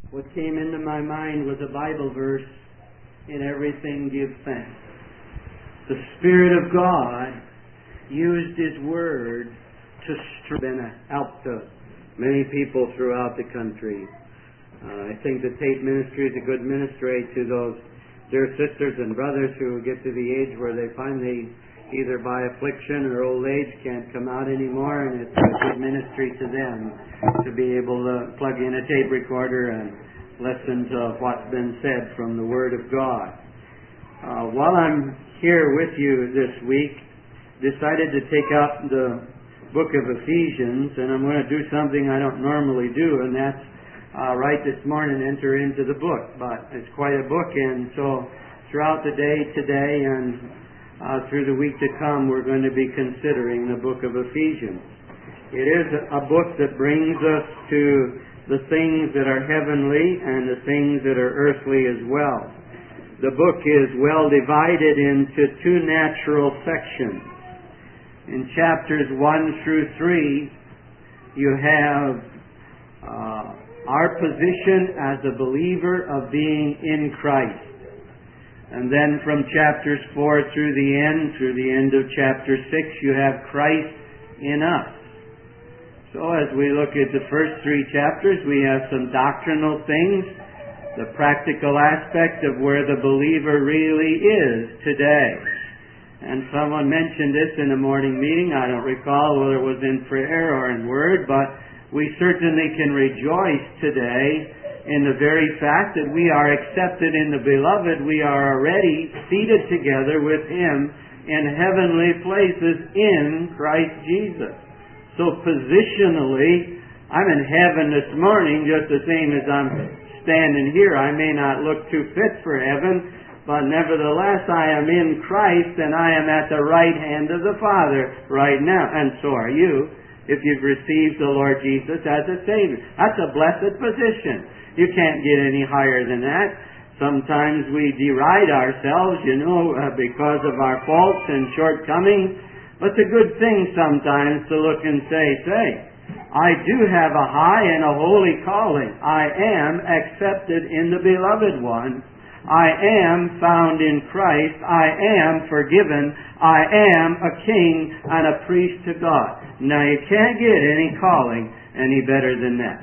what came into my mind was a Bible verse, "In everything give thanks." The Spirit of God used His Word to strengthen and help to many people throughout the country. I think the Tate Ministry is a good ministry to those dear sisters and brothers who get to the age where they finally, either by affliction or old age, can't come out anymore, and it's a good ministry to them to be able to plug in a tape recorder and listen to what's been said from the Word of God. While I'm here with you this week, decided to take up the book of Ephesians, and I'm going to do something I don't normally do, and that's right this morning enter into the book. But it's quite a book, and so throughout the day today and through the week to come, we're going to be considering the book of Ephesians. It is a book that brings us to the things that are heavenly and the things that are earthly as well. The book is well divided into two natural sections. In chapters 1 through 3, you have our position as a believer of being in Christ. And then from chapters 4 through the end of chapter 6, you have Christ in us. So as we look at the first 3 chapters, we have some doctrinal things, the practical aspect of where the believer really is today. And someone mentioned this in a morning meeting. I don't recall whether it was in prayer or in word, but we certainly can rejoice today in the very fact that we are accepted in the Beloved. We are already seated together with Him in heavenly places in Christ Jesus. So positionally, I'm in heaven this morning just the same as I'm standing here. I may not look too fit for heaven, but nevertheless I am in Christ and I am at the right hand of the Father right now. And so are you, if you've received the Lord Jesus as a Savior. That's a blessed position. You can't get any higher than that. Sometimes we deride ourselves, because of our faults and shortcomings. But it's a good thing sometimes to look and say, I do have a high and a holy calling. I am accepted in the Beloved One. I am found in Christ. I am forgiven. I am a king and a priest to God. Now you can't get any calling any better than that.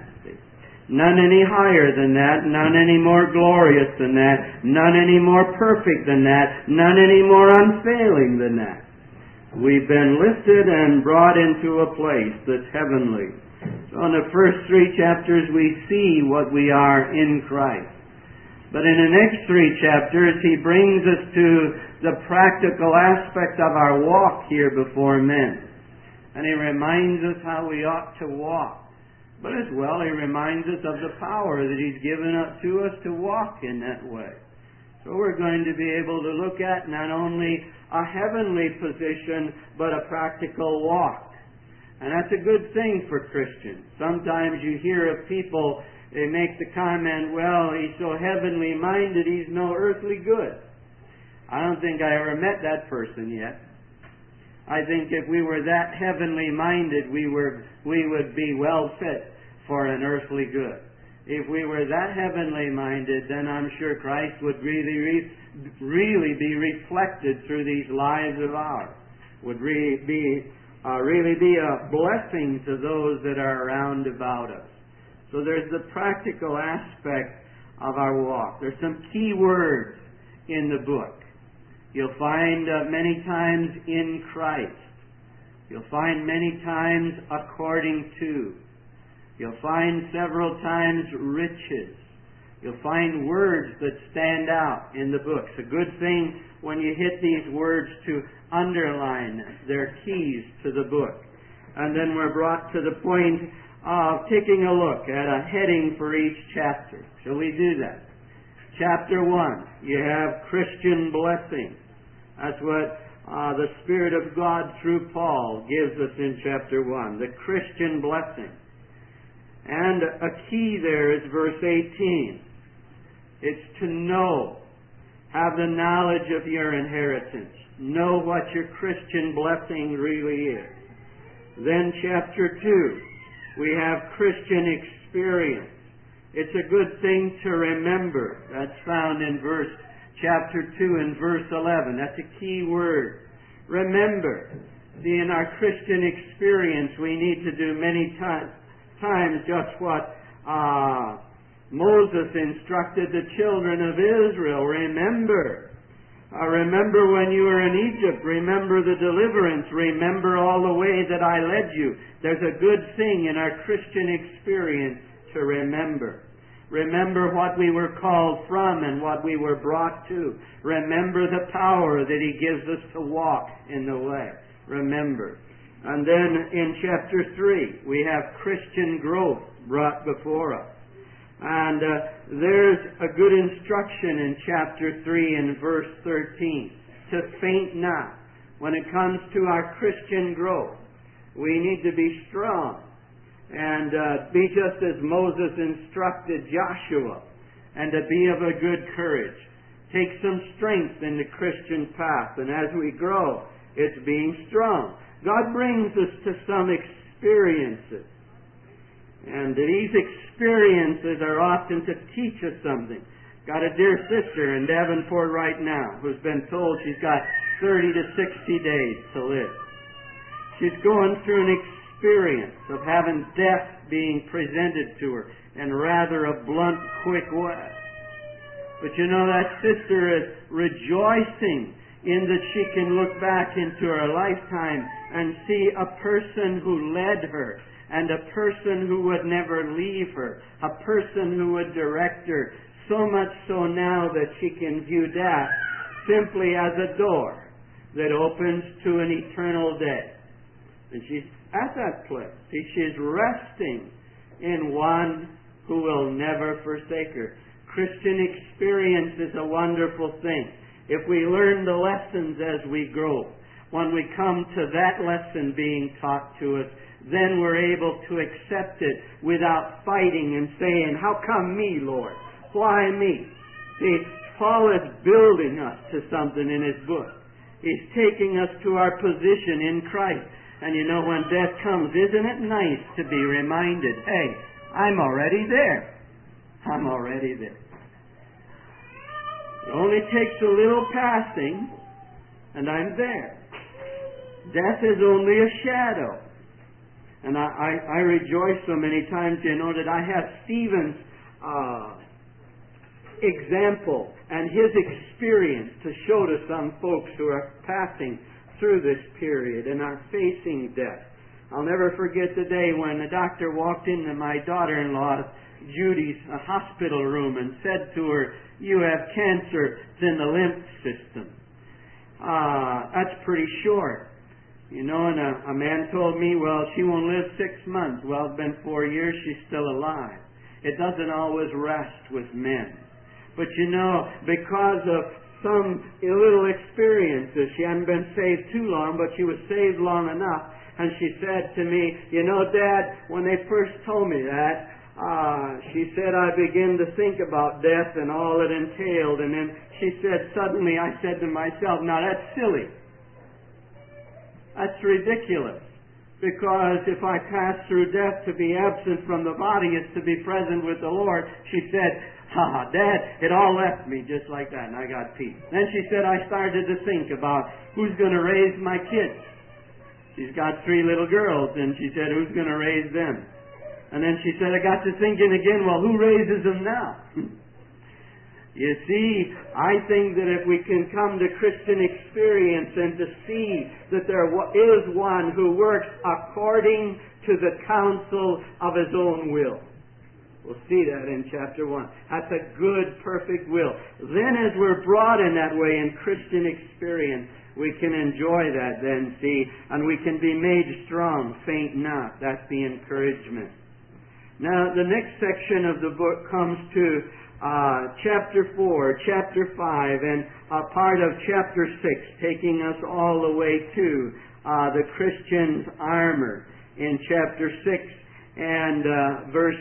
None any higher than that. None any more glorious than that. None any more perfect than that. None any more unfailing than that. We've been lifted and brought into a place that's heavenly. So in the first 3 chapters we see what we are in Christ. But in the next 3 chapters, he brings us to the practical aspect of our walk here before men. And he reminds us how we ought to walk. But as well, he reminds us of the power that he's given up to us to walk in that way. So we're going to be able to look at not only a heavenly position, but a practical walk. And that's a good thing for Christians. Sometimes you hear of people, they make the comment, well, he's so heavenly minded, he's no earthly good. I don't think I ever met that person yet. I think if we were that heavenly minded, we would be well fit for an earthly good. If we were that heavenly minded, then I'm sure Christ would really be reflected through these lives of ours. Would really be a blessing to those that are around about us. So there's the practical aspect of our walk. There's some key words in the book. You'll find many times in Christ. You'll find many times according to. You'll find several times riches. You'll find words that stand out in the book. It's a good thing when you hit these words to underline them. They're keys to the book. And then we're brought to the point of taking a look at a heading for each chapter. Shall we do that? Chapter 1, you have Christian blessing. That's what the Spirit of God through Paul gives us in chapter 1. The Christian blessing. And a key there is verse 18. It's to know. Have the knowledge of your inheritance. Know what your Christian blessing really is. Then chapter 2, we have Christian experience. It's a good thing to remember. That's found in chapter 2 and verse 11. That's a key word. Remember. See, in our Christian experience, we need to do many times just what Moses instructed the children of Israel. Remember. Remember when you were in Egypt. Remember the deliverance. Remember all the way that I led you. There's a good thing in our Christian experience to remember. Remember what we were called from and what we were brought to. Remember the power that He gives us to walk in the way. Remember. And then in chapter 3, we have Christian growth brought before us. And there's a good instruction in chapter 3 and verse 13. To faint not. When it comes to our Christian growth, we need to be strong. And be just as Moses instructed Joshua, and to be of a good courage. Take some strength in the Christian path, and as we grow, it's being strong. God brings us to some experiences, and these experiences are often to teach us something. Got a dear sister in Davenport right now who's been told she's got 30 to 60 days to live. She's going through an experience of having death being presented to her in rather a blunt, quick way. But you know, that sister is rejoicing in that she can look back into her lifetime and see a person who led her, and a person who would never leave her, a person who would direct her, so much so now that she can view death simply as a door that opens to an eternal day. And she's at that place. See, she's resting in one who will never forsake her. Christian experience is a wonderful thing. If we learn the lessons as we grow, when we come to that lesson being taught to us, then we're able to accept it without fighting and saying, how come me, Lord? Why me? See, Paul is building us to something in his book. He's taking us to our position in Christ. And you know, when death comes, isn't it nice to be reminded, hey, I'm already there. I'm already there. It only takes a little passing, and I'm there. Death is only a shadow. And I rejoice so many times, you know, that I have Stephen's example and his experience to show to some folks who are passing through this period and are facing death. I'll never forget the day when the doctor walked into my daughter-in-law Judy's hospital room and said to her, you have cancer. It's in the lymph system. That's pretty short. You know, and a man told me, well, she won't live 6 months. Well, it's been 4 years. She's still alive. It doesn't always rest with men. But you know, because of some little experiences. She hadn't been saved too long, but she was saved long enough. And she said to me, you know, Dad, when they first told me that, she said, I began to think about death and all it entailed. And then she said, suddenly I said to myself, now that's silly. That's ridiculous. Because if I pass through death, to be absent from the body is to be present with the Lord. She said, Dad, it all left me just like that, and I got peace. Then she said, I started to think about who's going to raise my kids. She's got 3 little girls, and she said, who's going to raise them? And then she said, I got to thinking again, well, who raises them now? You see, I think that if we can come to Christian experience and to see that there is one who works according to the counsel of his own will. We'll see that in chapter 1. That's a good, perfect will. Then as we're brought in that way in Christian experience, we can enjoy that then, see, and we can be made strong, faint not. That's the encouragement. Now, the next section of the book comes to chapter 4, chapter 5, and a part of chapter 6, taking us all the way to the Christian's armor in chapter 6 and verse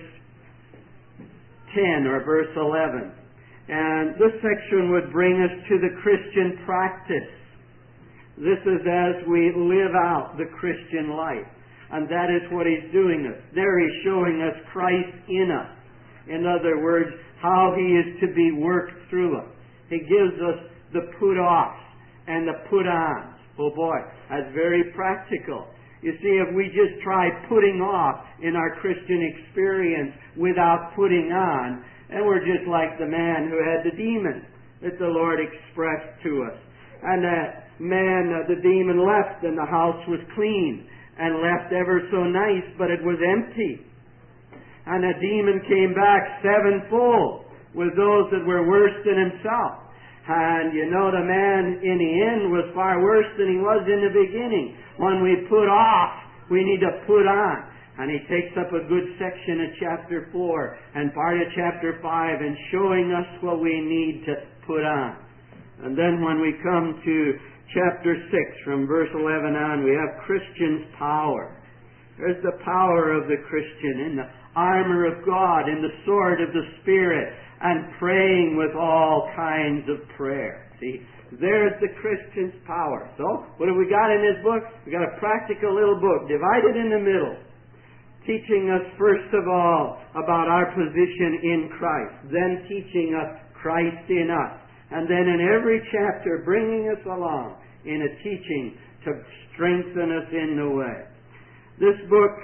10 or verse 11. And this section would bring us to the Christian practice. This is as we live out the Christian life. And that is what he's doing us. There he's showing us Christ in us. In other words, how He is to be worked through us. He gives us the put-offs and the put-ons. Oh boy, that's very practical. You see, if we just try putting off in our Christian experience without putting on, then we're just like the man who had the demon that the Lord expressed to us. And that man, the demon left, and the house was clean, and left ever so nice, but it was empty. And the demon came back sevenfold with those that were worse than himself. And you know, the man in the end was far worse than he was in the beginning. When we put off, we need to put on. And he takes up a good section of chapter 4 and part of chapter 5 and showing us what we need to put on. And then when we come to chapter 6, from verse 11 on, we have Christian's power. There's the power of the Christian in the armor of God, in the sword of the Spirit, and praying with all kinds of prayer. See, there's the Christian's power. So, what have we got in this book? We've got a practical little book divided in the middle, teaching us first of all about our position in Christ, then teaching us Christ in us, and then in every chapter bringing us along in a teaching to strengthen us in the way. This book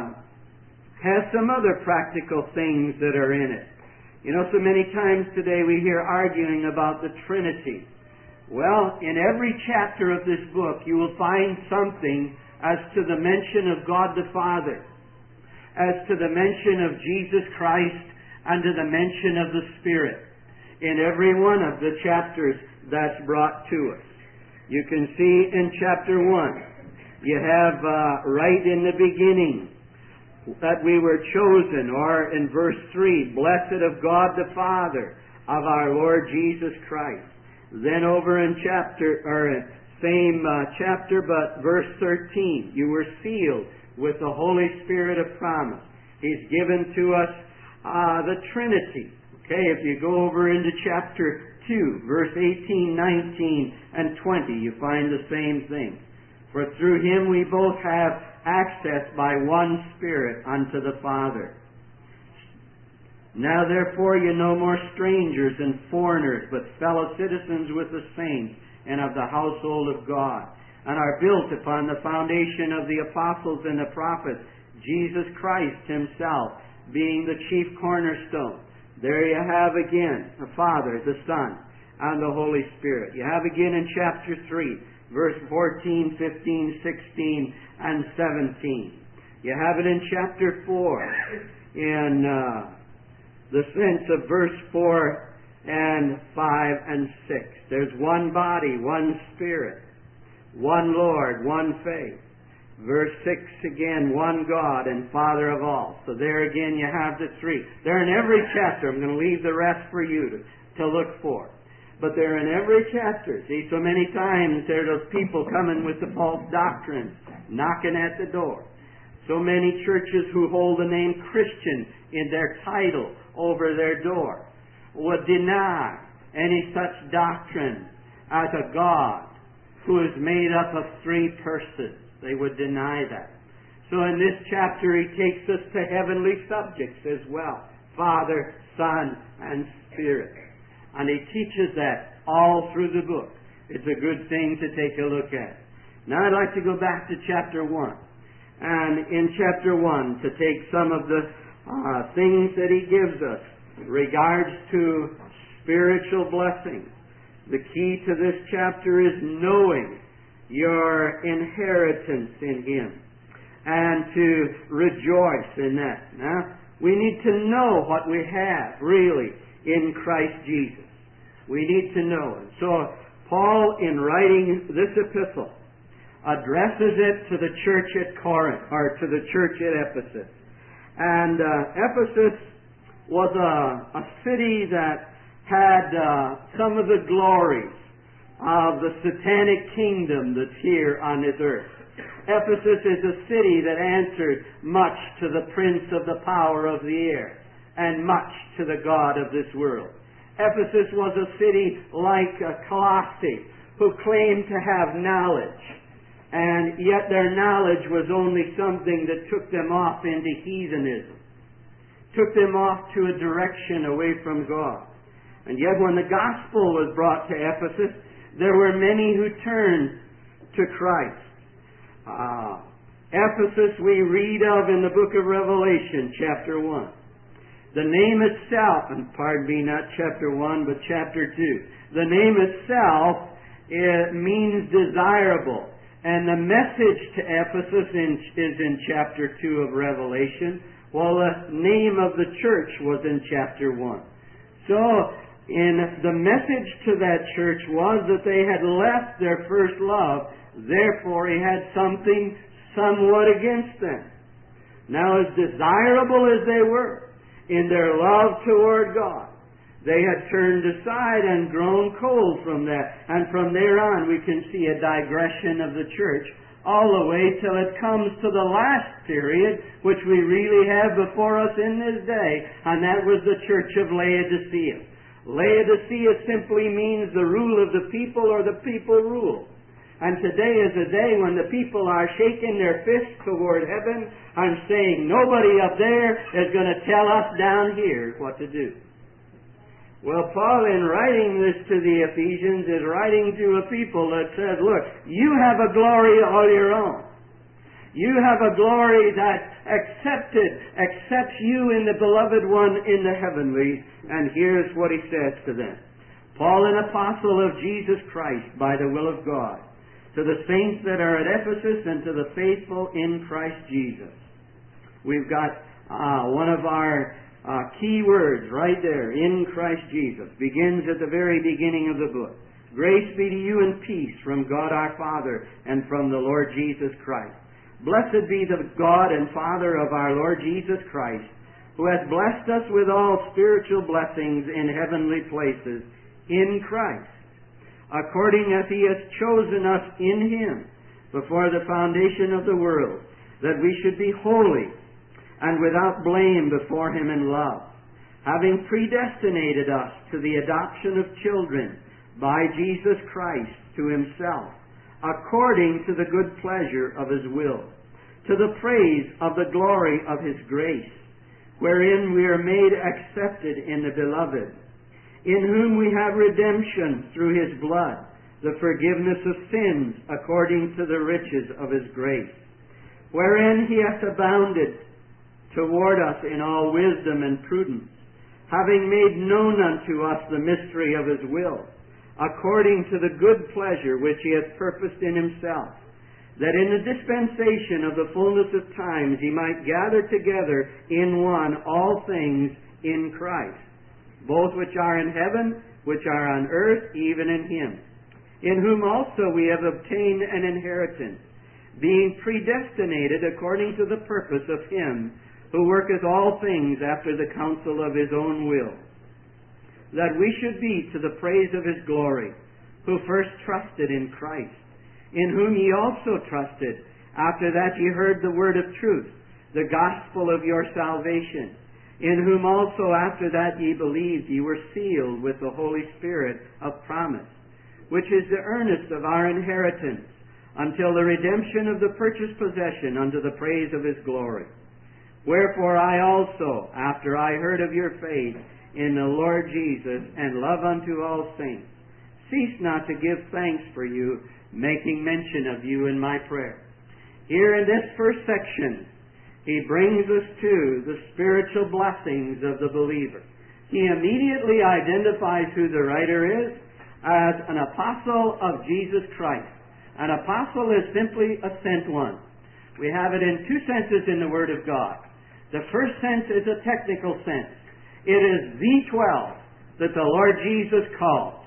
has some other practical things that are in it. You know, so many times today we hear arguing about the Trinity. Well, in every chapter of this book you will find something as to the mention of God the Father, as to the mention of Jesus Christ, and to the mention of the Spirit. In every one of the chapters that's brought to us. You can see in chapter 1, you have right in the beginning that we were chosen, or in verse 3, blessed of God the Father, of our Lord Jesus Christ. Then over in same chapter, but verse 13, you were sealed with the Holy Spirit of promise. He's given to us the Trinity. Okay, if you go over into chapter 2, verse 18, 19, and 20, you find the same thing. For through Him we both have access by one Spirit unto the Father. Now therefore you're no more strangers and foreigners, but fellow citizens with the saints and of the household of God, and are built upon the foundation of the apostles and the prophets, Jesus Christ Himself being the chief cornerstone. There you have again the Father, the Son, and the Holy Spirit. You have again in chapter 3, verse 14, 15, 16, and 17. You have it in chapter 4, in the sense of verse 4 and 5 and 6. There's one body, one Spirit, one Lord, one faith. Verse 6 again, one God and Father of all. So there again you have the three. They're in every chapter. I'm going to leave the rest for you to look for. But they're in every chapter. See, so many times there are those people coming with the false doctrines, knocking at the door. So many churches who hold the name Christian in their title over their door would deny any such doctrine as a God who is made up of three persons. They would deny that. So in this chapter he takes us to heavenly subjects as well. Father, Son, and Spirit. And he teaches that all through the book. It's a good thing to take a look at. Now I'd like to go back to chapter 1. And in chapter 1, to take some of the things that he gives us in regards to spiritual blessings. The key to this chapter is knowing your inheritance in Him and to rejoice in that. Now, we need to know what we have really in Christ Jesus. We need to know it. So, Paul, in writing this epistle, addresses it to the church at Corinth, or to the church at Ephesus. And Ephesus was a city that had some of the glories of the satanic kingdom that's here on this earth. Ephesus is a city that answered much to the prince of the power of the air, and much to the god of this world. Ephesus was a city like Colossae, who claimed to have knowledge, and yet their knowledge was only something that took them off into heathenism. took them off to a direction away from God. And yet when the gospel was brought to Ephesus, there were many who turned to Christ. Ephesus we read of in the book of Revelation, chapter 1. The name itself, and pardon me, not chapter 1, but chapter 2. The name itself, it means desirable. And the message to Ephesus is in chapter 2 of Revelation, while the name of the church was in chapter 1. So, the message to that church was that they had left their first love, therefore he had something somewhat against them. Now, as desirable as they were in their love toward God, they had turned aside and grown cold from that. And from there on we can see a digression of the church all the way till it comes to the last period, which we really have before us in this day, and that was the church of Laodicea. Laodicea simply means the rule of the people, or the people rule. And today is a day when the people are shaking their fists toward heaven and saying, nobody up there is going to tell us down here what to do. Well, Paul, in writing this to the Ephesians, is writing to a people that says, look, you have a glory all your own. You have a glory that accepts you in the beloved one in the heavenlies. And here's what he says to them. Paul, an apostle of Jesus Christ by the will of God, to the saints that are at Ephesus and to the faithful in Christ Jesus. We've got one of our key words right there, in Christ Jesus. Begins at the very beginning of the book. Grace be to you and peace from God our Father and from the Lord Jesus Christ. Blessed be the God and Father of our Lord Jesus Christ, who has blessed us with all spiritual blessings in heavenly places in Christ, according as He has chosen us in Him before the foundation of the world, that we should be holy and without blame before Him in love, having predestinated us to the adoption of children by Jesus Christ to Himself, according to the good pleasure of His will, to the praise of the glory of His grace, wherein we are made accepted in the Beloved, in whom we have redemption through His blood, the forgiveness of sins according to the riches of His grace, wherein He hath abounded toward us in all wisdom and prudence, having made known unto us the mystery of His will, according to the good pleasure which He hath purposed in Himself, that in the dispensation of the fullness of times He might gather together in one all things in Christ, both which are in heaven, which are on earth, even in Him, in whom also we have obtained an inheritance, being predestinated according to the purpose of Him who worketh all things after the counsel of His own will, that we should be to the praise of His glory, who first trusted in Christ, in whom ye also trusted, after that ye heard the word of truth, the gospel of your salvation, in whom also after that ye believed, ye were sealed with the Holy Spirit of promise, which is the earnest of our inheritance, until the redemption of the purchased possession unto the praise of His glory. Wherefore I also, after I heard of your faith in the Lord Jesus, and love unto all saints, cease not to give thanks for you, making mention of you in my prayer. Here in this first section, he brings us to the spiritual blessings of the believer. He immediately identifies who the writer is as an apostle of Jesus Christ. An apostle is simply a sent one. We have it in two senses in the Word of God. The first sense is a technical sense. It is the 12 that the Lord Jesus called.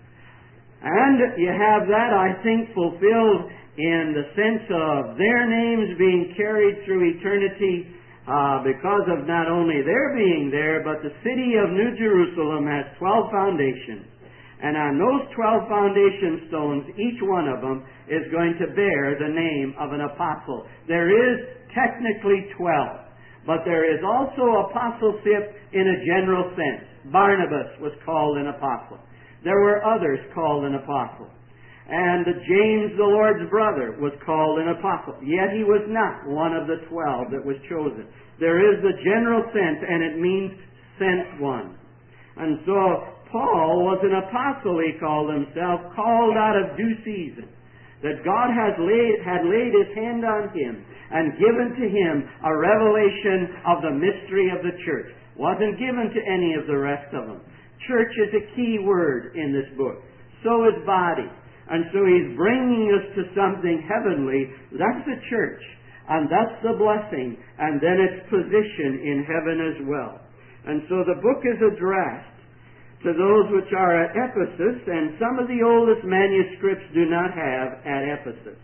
And you have that, I think, fulfilled in the sense of their names being carried through eternity because of not only their being there, but the city of New Jerusalem has 12 foundations. And on those 12 foundation stones, each one of them is going to bear the name of an apostle. There is technically 12. But there is also apostleship in a general sense. Barnabas was called an apostle. There were others called an apostle. And James, the Lord's brother, was called an apostle. Yet he was not one of the 12 that was chosen. There is the general sense, and it means sent one. And so Paul was an apostle, he called himself, called out of due season. That God had laid His hand on him and given to him a revelation of the mystery of the church. Wasn't given to any of the rest of them. Church is a key word in this book. So is body. And so He's bringing us to something heavenly. That's the church. And that's the blessing. And then its position in heaven as well. And so the book is addressed to those which are at Ephesus, and some of the oldest manuscripts do not have at Ephesus.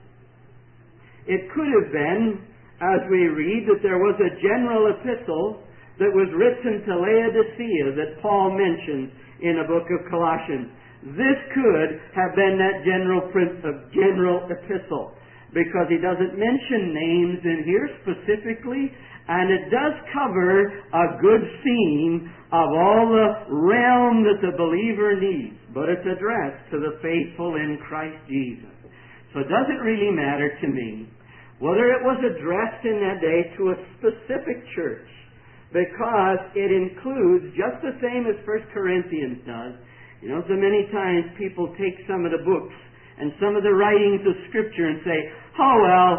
It could have been, as we read, that there was a general epistle that was written to Laodicea that Paul mentions in the book of Colossians. This could have been that general epistle, because he doesn't mention names in here specifically, and it does cover a good scene of all the realm that the believer needs, but it's addressed to the faithful in Christ Jesus. So it doesn't really matter to me whether it was addressed in that day to a specific church, because it includes, just the same as 1 Corinthians does. You know, so many times people take some of the books and some of the writings of Scripture and say, oh, well,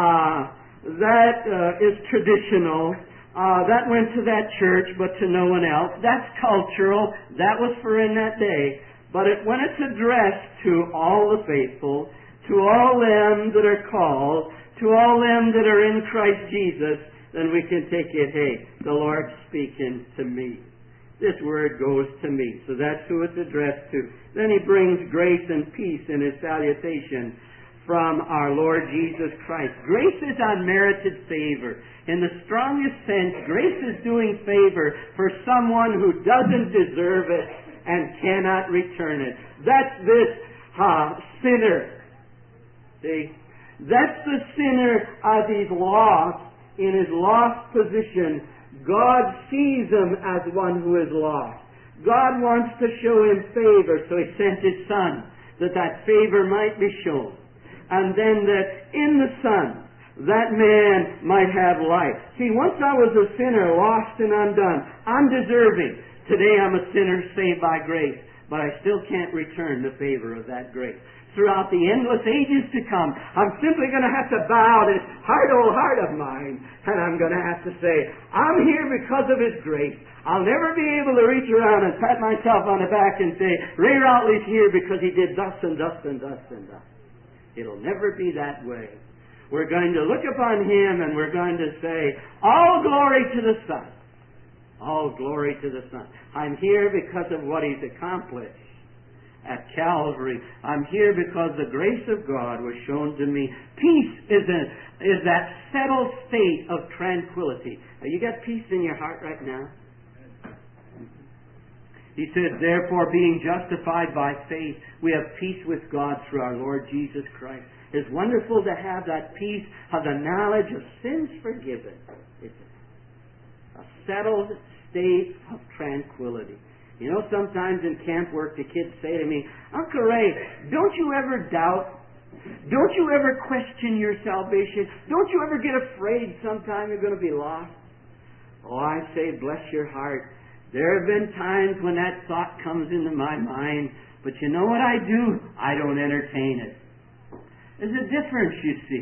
that is traditional. That went to that church, but to no one else. That's cultural. That was for in that day. But when it's addressed to all the faithful, to all them that are called, to all them that are in Christ Jesus, then we can take it, hey, the Lord's speaking to me. This word goes to me. So that's who it's addressed to. Then he brings grace and peace in his salutation from our Lord Jesus Christ. Grace is unmerited favor. In the strongest sense, grace is doing favor for someone who doesn't deserve it and cannot return it. That's this sinner. See? That's the sinner as he's lost, in his lost position. God sees him as one who is lost. God wants to show him favor, so He sent His Son, that favor might be shown. And then that in the Son, that man might have life. See, once I was a sinner, lost and undone, undeserving. Today I'm a sinner saved by grace, but I still can't return the favor of that grace. Throughout the endless ages to come, I'm simply going to have to bow this old heart of mine, and I'm going to have to say, I'm here because of His grace. I'll never be able to reach around and pat myself on the back and say, Ray Routley's here because he did thus and thus and thus and thus. It'll never be that way. We're going to look upon Him and we're going to say, all glory to the Son. All glory to the Son. I'm here because of what He's accomplished at Calvary. I'm here because the grace of God was shown to me. Peace is that settled state of tranquility. You got peace in your heart right now? He said, therefore, being justified by faith, we have peace with God through our Lord Jesus Christ. It's wonderful to have that peace of the knowledge of sins forgiven. It's a settled state of tranquility. You know, sometimes in camp work the kids say to me, Uncle Ray, don't you ever doubt? Don't you ever question your salvation? Don't you ever get afraid sometime you're going to be lost? Oh, I say, bless your heart. There have been times when that thought comes into my mind, but you know what I do? I don't entertain it. There's a difference, you see.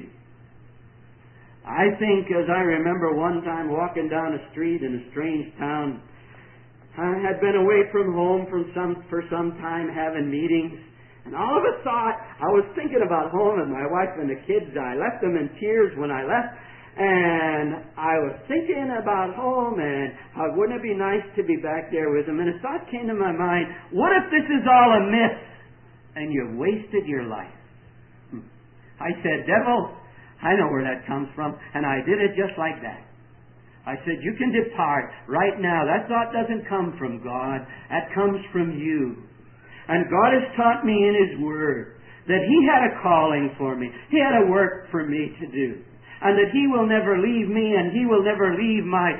I think, as I remember one time walking down a street in a strange town, I had been away from home for some time having meetings, and all of a sudden I was thinking about home and my wife and the kids. I left them in tears when I left, and I was thinking about home and how wouldn't it be nice to be back there with them. And a thought came to my mind, what if this is all a myth and you've wasted your life? I said, devil, I know where that comes from, and I did it just like that. I said, you can depart right now. That thought doesn't come from God. That comes from you. And God has taught me in His Word that He had a calling for me. He had a work for me to do. And that He will never leave me, and He will never leave my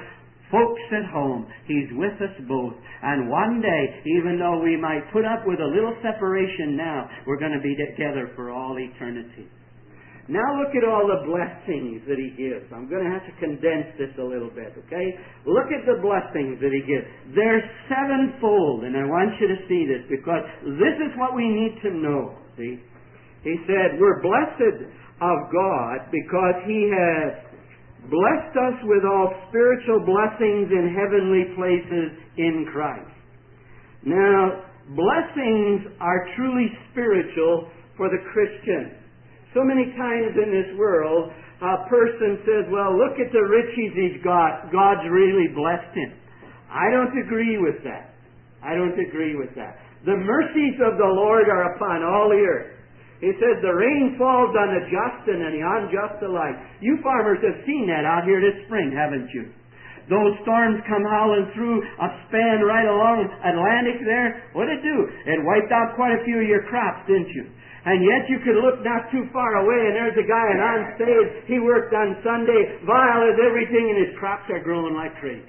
Folks at home, He's with us both. And one day, even though we might put up with a little separation now, we're going to be together for all eternity. Now look at all the blessings that He gives. I'm going to have to condense this a little bit, okay? Look at the blessings that He gives. They're sevenfold, and I want you to see this, because this is what we need to know, see? He said, we're blessed of God because He has blessed us with all spiritual blessings in heavenly places in Christ. Now, blessings are truly spiritual for the Christian. So many times in this world, a person says, well, look at the riches he's got. God's really blessed him. I don't agree with that. I don't agree with that. The mercies of the Lord are upon all the earth. He says the rain falls on the just and on the unjust alike. You farmers have seen that out here this spring, haven't you? Those storms come howling through a span right along Atlantic there. What did it do? It wiped out quite a few of your crops, didn't you? And yet you could look not too far away, and there's a guy unsaved. He worked on Sunday, vile as everything, and his crops are growing like crazy.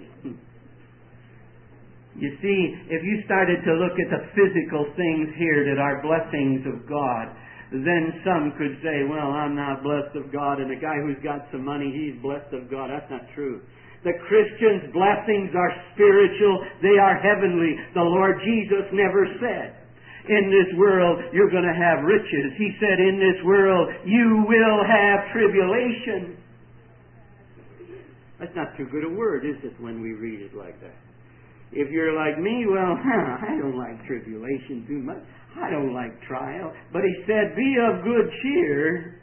You see, if you started to look at the physical things here that are blessings of God, then some could say, well, I'm not blessed of God, and the guy who's got some money, he's blessed of God. That's not true. The Christian's blessings are spiritual. They are heavenly. The Lord Jesus never said, in this world you're going to have riches. He said, in this world you will have tribulation. That's not too good a word, is it, when we read it like that? If you're like me, well, I don't like tribulation too much. I don't like trial. But He said, be of good cheer.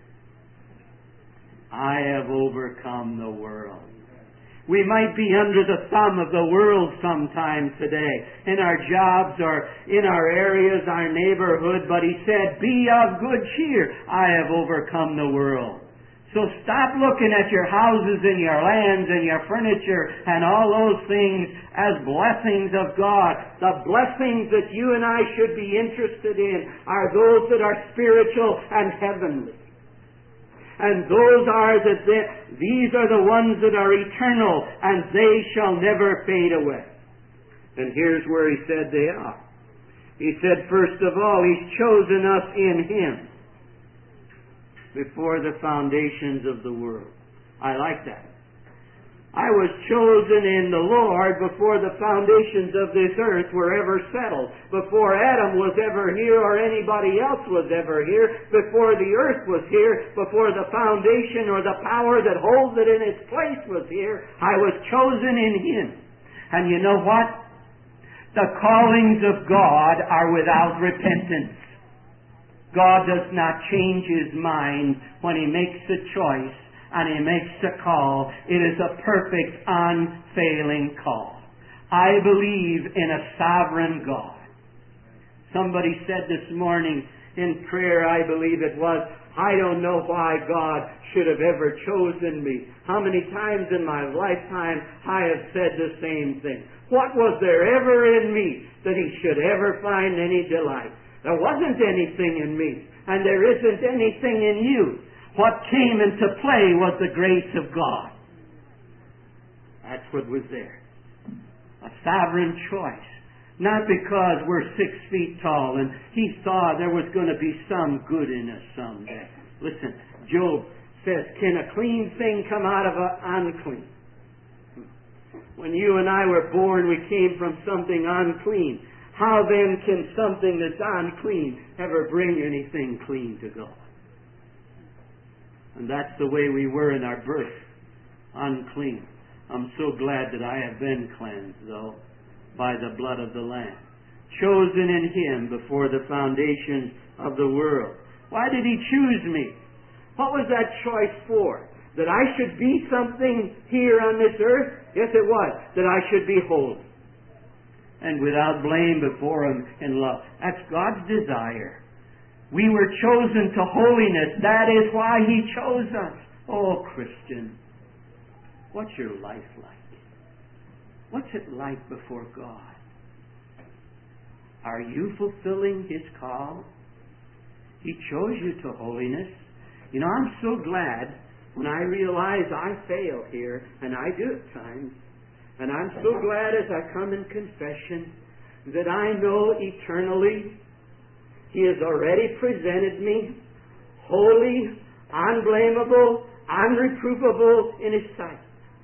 I have overcome the world. We might be under the thumb of the world sometime today, in our jobs or in our areas, our neighborhood, but He said, be of good cheer. I have overcome the world. So stop looking at your houses and your lands and your furniture and all those things as blessings of God. The blessings that you and I should be interested in are those that are spiritual and heavenly. And those are these are the ones that are eternal, and they shall never fade away. And here's where He said they are. He said, first of all, He's chosen us in Him before the foundations of the world. I like that. I was chosen in the Lord before the foundations of this earth were ever settled. Before Adam was ever here or anybody else was ever here. Before the earth was here. Before the foundation or the power that holds it in its place was here. I was chosen in Him. And you know what? The callings of God are without repentance. God does not change His mind when He makes a choice and He makes a call. It is a perfect, unfailing call. I believe in a sovereign God. Somebody said this morning in prayer, I believe it was, I don't know why God should have ever chosen me. How many times in my lifetime I have said the same thing. What was there ever in me that He should ever find any delight? There wasn't anything in me, and there isn't anything in you. What came into play was the grace of God. That's what was there. A sovereign choice. Not because we're 6 feet tall and He saw there was going to be some good in us someday. Listen, Job says, can a clean thing come out of an unclean? When you and I were born, we came from something unclean. How then can something that's unclean ever bring anything clean to God? And that's the way we were in our birth, unclean. I'm so glad that I have been cleansed, though, by the blood of the Lamb. Chosen in Him before the foundation of the world. Why did He choose me? What was that choice for? That I should be something here on this earth? Yes, it was. That I should be holy and without blame before Him in love. That's God's desire. We were chosen to holiness. That is why He chose us. Oh, Christian, what's your life like? What's it like before God? Are you fulfilling His call? He chose you to holiness. You know, I'm so glad when I realize I fail here, and I do at times, And I'm so glad as I come in confession that I know eternally He has already presented me holy, unblameable, unreprovable in His sight.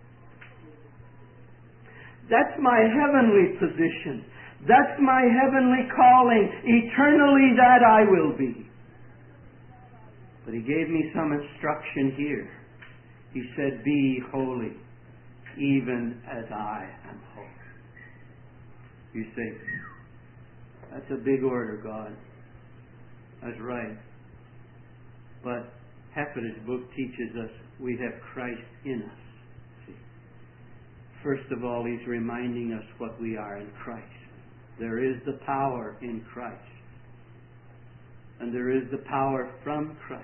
That's my heavenly position. That's my heavenly calling. Eternally that I will be. But He gave me some instruction here. He said, be holy, even as I am holy. You say, that's a big order, God. That's right. But Heffetter's book teaches us we have Christ in us. See? First of all, he's reminding us what we are in Christ. There is the power in Christ. And there is the power from Christ.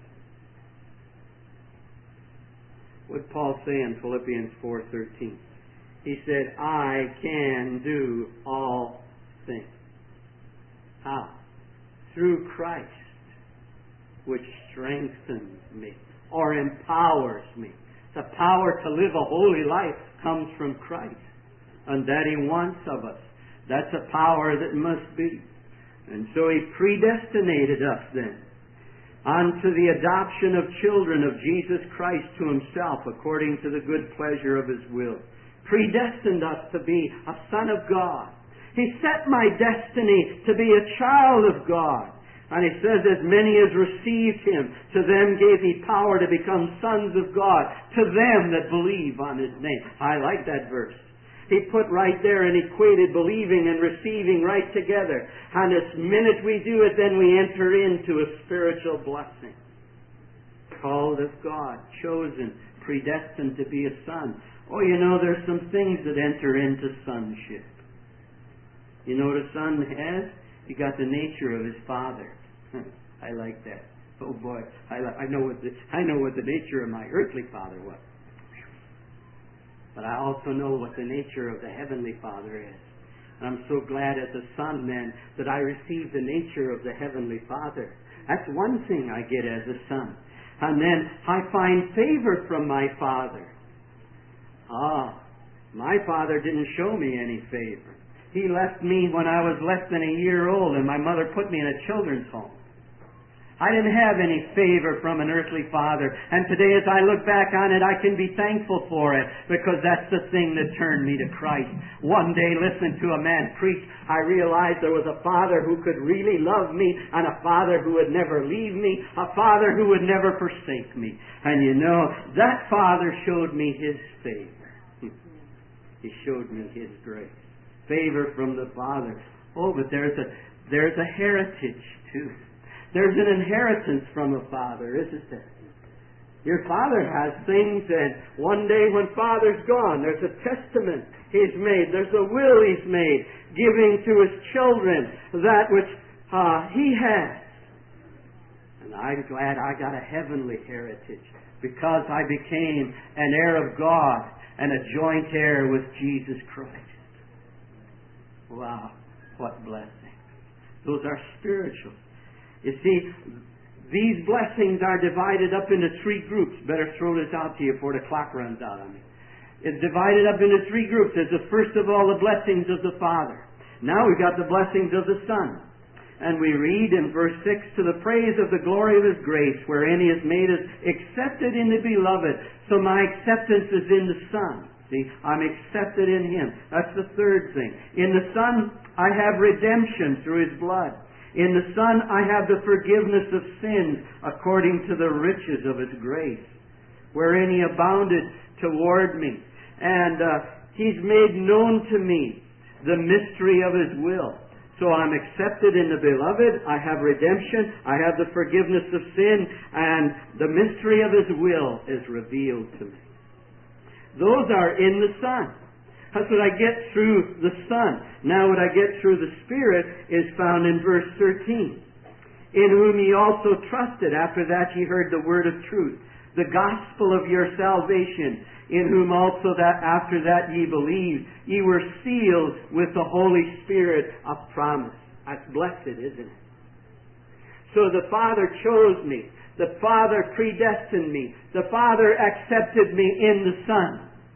What did Paul say in Philippians 4:13? He said, I can do all things. How? Through Christ, which strengthens me or empowers me. The power to live a holy life comes from Christ, and that He wants of us. That's a power that must be. And so He predestinated us then unto the adoption of children of Jesus Christ to Himself according to the good pleasure of His will. Predestined us to be a son of God. He set my destiny to be a child of God. And He says, as many as received Him, to them gave He power to become sons of God, to them that believe on His name. I like that verse. He put right there and equated believing and receiving right together. And as minute we do it, then we enter into a spiritual blessing. Called of God, chosen, predestined to be a son. Oh, you know, there's some things that enter into sonship. You know what a son has? He got the nature of his father. I like that. Oh boy, I know what the nature of my earthly father was. But I also know what the nature of the Heavenly Father is. And I'm so glad as a son then that I received the nature of the Heavenly Father. That's one thing I get as a son. And then I find favor from my Father. My Father didn't show me any favor. He left me when I was less than a year old and my mother put me in a children's home. I didn't have any favor from an earthly father. And today as I look back on it, I can be thankful for it because that's the thing that turned me to Christ. One day, listening to a man preach, I realized there was a Father who could really love me and a Father who would never leave me, a Father who would never forsake me. And you know, that Father showed me His favor. He showed me His grace. Favor from the Father. Oh, but there's a heritage too. There's an inheritance from a father, isn't there? Your father has things, and one day when Father's gone, there's a testament He's made. There's a will He's made, giving to His children that which He has. And I'm glad I got a heavenly heritage because I became an heir of God and a joint heir with Jesus Christ. Wow, what blessing. Those are spiritual. You see, these blessings are divided up into three groups. Better throw this out to you before the clock runs out on me. It's divided up into three groups. There's the first of all the blessings of the Father. Now we've got the blessings of the Son. And we read in verse 6, to the praise of the glory of His grace, wherein He has made us accepted in the Beloved. So my acceptance is in the Son. See, I'm accepted in Him. That's the third thing. In the Son, I have redemption through His blood. In the Son, I have the forgiveness of sins according to the riches of His grace, wherein He abounded toward me. And He's made known to me the mystery of His will. So I'm accepted in the Beloved, I have redemption, I have the forgiveness of sin, and the mystery of His will is revealed to me. Those are in the Son. That's what I get through the Son. Now what I get through the Spirit is found in verse 13. In whom ye also trusted, after that ye heard the word of truth, the gospel of your salvation, in whom also that after that ye believed, ye were sealed with the Holy Spirit of promise. That's blessed, isn't it? So the Father chose me. The Father predestined me. The Father accepted me in the Son.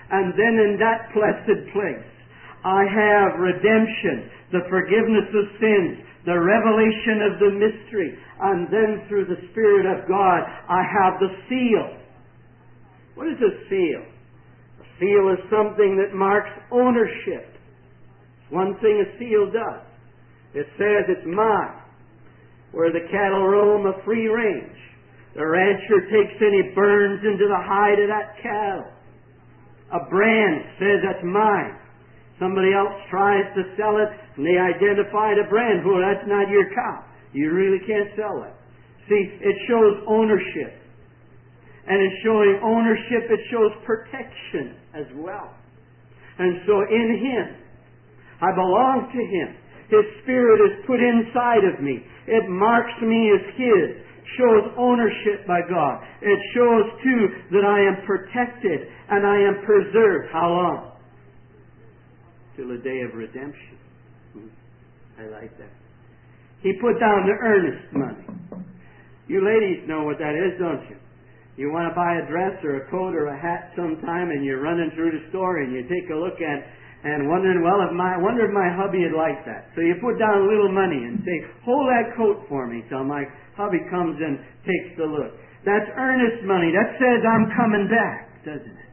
And then in that blessed place, I have redemption, the forgiveness of sins, the revelation of the mystery, and then through the Spirit of God, I have the seal. What is a seal? A seal is something that marks ownership. One thing a seal does. It says it's mine. Where the cattle roam a free range, the rancher takes and he burns into the hide of that cattle. A brand says that's mine. Somebody else tries to sell it, and they identify the brand. Well, that's not your cow. You really can't sell it. See, it shows ownership. And in showing ownership, it shows protection as well. And so in Him, I belong to Him. His Spirit is put inside of me. It marks me as His. Shows ownership by God. It shows, too, that I am protected and I am preserved. How long? Till the day of redemption. I like that. He put down the earnest money. You ladies know what that is, don't you? You want to buy a dress or a coat or a hat sometime, and you're running through the store and you take a look at it and wondering, well, I wonder if my hubby would like that. So you put down a little money and say, hold that coat for me till my hubby comes and takes the look. That's earnest money. That says I'm coming back, doesn't it?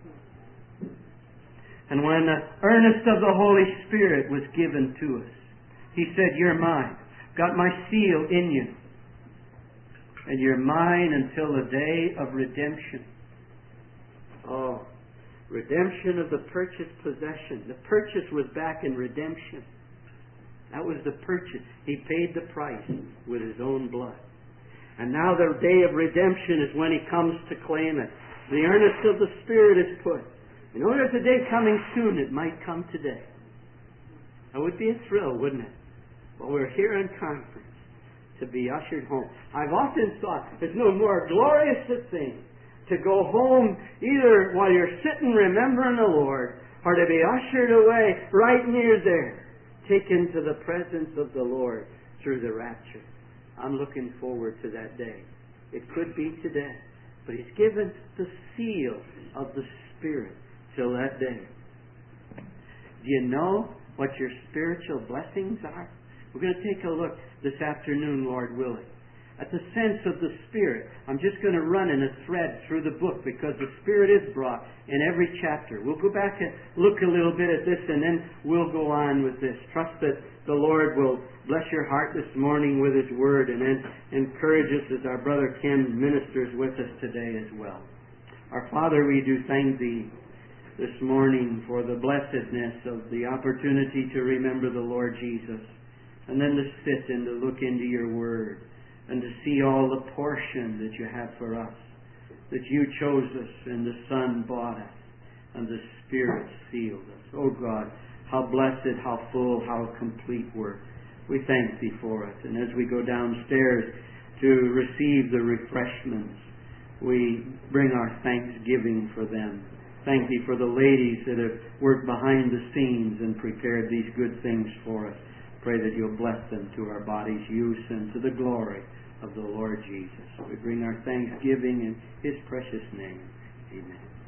And when the earnest of the Holy Spirit was given to us, He said, you're mine. Got my seal in you. And you're mine until the day of redemption. Oh, redemption of the purchased possession. The purchase was back in redemption. That was the purchase. He paid the price with His own blood. And now the day of redemption is when He comes to claim it. The earnest of the Spirit is put. You know, there's a day coming soon. It might come today. That would be a thrill, wouldn't it? Well, we're here in conference to be ushered home. I've often thought there's no more glorious a thing to go home either while you're sitting remembering the Lord or to be ushered away right near there, taken to the presence of the Lord through the rapture. I'm looking forward to that day. It could be today. But He's given the seal of the Spirit till that day. Do you know what your spiritual blessings are? We're going to take a look this afternoon, Lord willing, at the sense of the Spirit. I'm just going to run in a thread through the book because the Spirit is brought in every chapter. We'll go back and look a little bit at this and then we'll go on with this. Trust that the Lord will bless your heart this morning with His Word and then encourage us as our brother Ken ministers with us today as well. Our Father, we do thank Thee this morning for the blessedness of the opportunity to remember the Lord Jesus and then to sit and to look into your Word and to see all the portion that you have for us, that you chose us and the Son bought us and the Spirit sealed us. Oh God, how blessed, how full, how complete work. We thank Thee for it. And as we go downstairs to receive the refreshments, we bring our thanksgiving for them. Thank Thee for the ladies that have worked behind the scenes and prepared these good things for us. Pray that You'll bless them to our body's use and to the glory of the Lord Jesus. We bring our thanksgiving in His precious name. Amen.